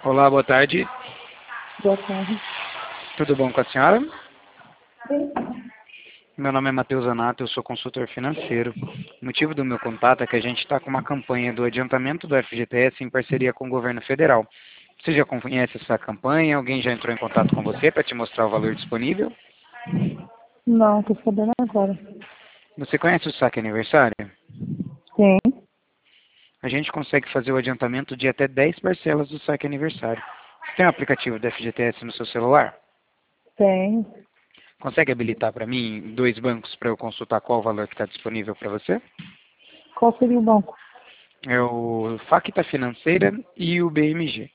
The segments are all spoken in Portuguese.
Olá, boa tarde. Boa tarde. Tudo bom com a senhora? Sim. Meu nome é Matheus Anato, eu sou consultor financeiro. O motivo do meu contato é que a gente está com uma campanha do adiantamento do FGTS em parceria com o governo federal. Você já conhece essa campanha? Alguém já entrou em contato com você para te mostrar o valor disponível? Não, tô sabendo agora. Você conhece o saque aniversário? Sim. A gente consegue fazer o adiantamento de até 10 parcelas do saque aniversário. Você tem um aplicativo do FGTS no seu celular? Tem. Consegue habilitar para mim 2 bancos para eu consultar qual o valor que está disponível para você? Qual seria o banco? É o Facta Financeira e o BMG.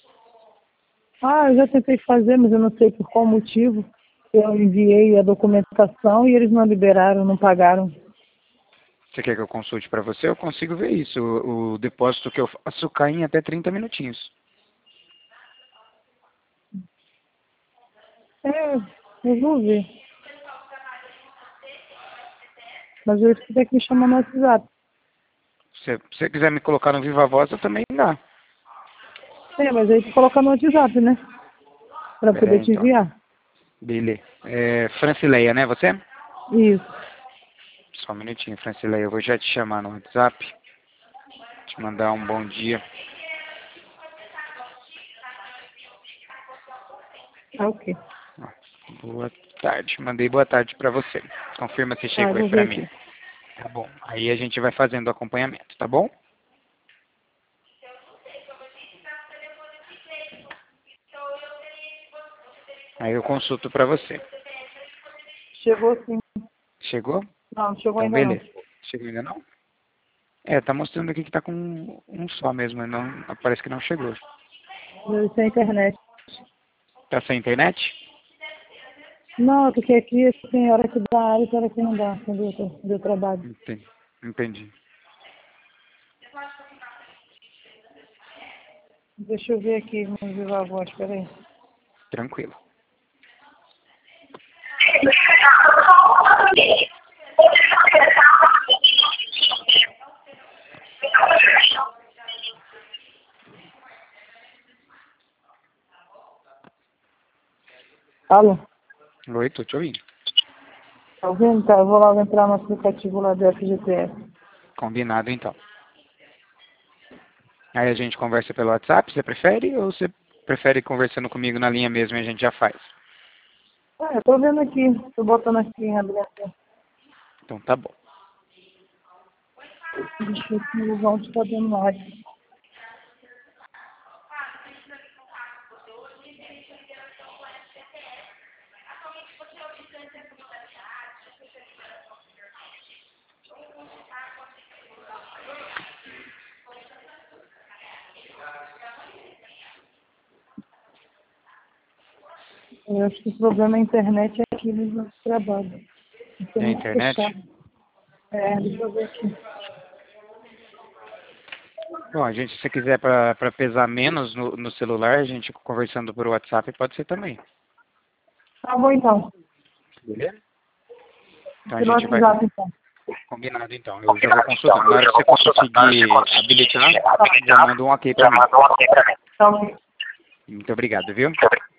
Eu já tentei fazer, mas eu não sei por qual motivo. Eu enviei a documentação e eles não liberaram, não pagaram. Você quer que eu consulte para você? Eu consigo ver isso. O depósito que eu faço cai em até 30 minutinhos. Eu vou ver. Mas eles têm que me chamar no WhatsApp. Se você quiser me colocar no Viva Voz, eu também dá. Mas aí tu coloca no WhatsApp, né? Pra Pera aí, poder te então. enviar. Beleza. Francileia, né, você? Isso. Só um minutinho, Francileia. Eu vou já te chamar no WhatsApp. Te mandar um bom dia. Ok. Boa tarde. Mandei boa tarde para você. Confirma se Eu chegou aí vou para ver mim. aqui. Tá bom. Aí a gente vai fazendo o acompanhamento, tá bom? Aí eu consulto para você. Chegou sim. Chegou? Não chegou Então, ainda não. beleza. Chegou ainda não? Tá mostrando aqui que tá com um só mesmo. Não, parece que não chegou. Isso é internet. Tá sem internet? Não, porque aqui tem hora que dá e tem hora que não dá, entendeu? Deu trabalho. Entendi. Entendi. Deixa eu ver aqui no Viva Voz, peraí. Tranquilo. Alô? Oi, tô te ouvindo. Tá ouvindo? Tá, eu vou logo entrar no aplicativo lá do FGTS. Combinado, então. Aí a gente conversa pelo WhatsApp, você prefere? Ou você prefere conversando comigo na linha mesmo e a gente já faz? Eu tô vendo aqui, tô botando aqui em aberto. Então tá bom. Deixa eu ver se o João tá dando áudio. Eu acho que o problema é a internet é aqui no nosso trabalho. Tem E a muito internet? fechado. Deixa eu ver aqui. Bom, se você quiser para pesar menos no celular, a gente conversando por WhatsApp pode ser também. Tá bom então. Beleza? Então a Pelo gente vai WhatsApp então. combinado então. Eu já vou consultando. Na hora que você conseguir habilitar, já manda um ok para mim. Tá ok. Muito obrigado, viu?